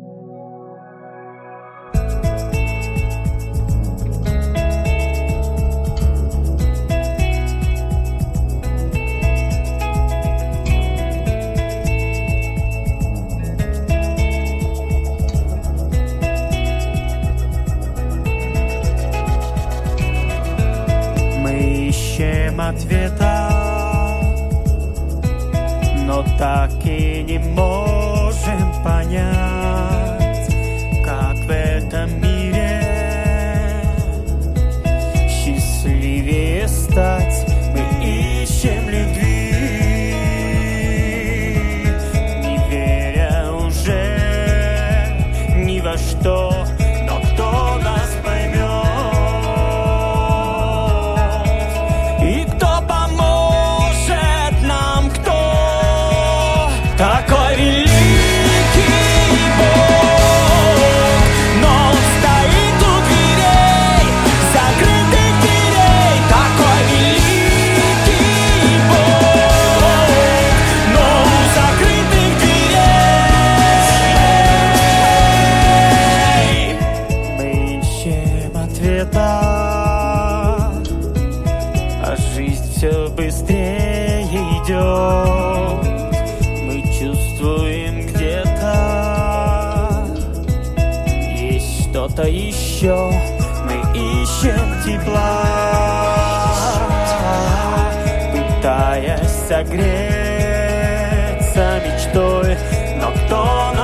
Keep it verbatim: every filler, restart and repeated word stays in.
Ответа, но так и не можем понять, как в этом мире счастливее стать. Мы ищем любви, не веря уже ни во что, но кто нас поймет? Такой великий Бог, но Он стоит у дверей, закрытых дверей. Такой великий Бог, но у закрытых дверей мы ищем ответа, а жизнь все быстрее идет. Чувствуем где-то есть что-то еще. Мы ищем тепла, пытаясь согреться мечтой, но кто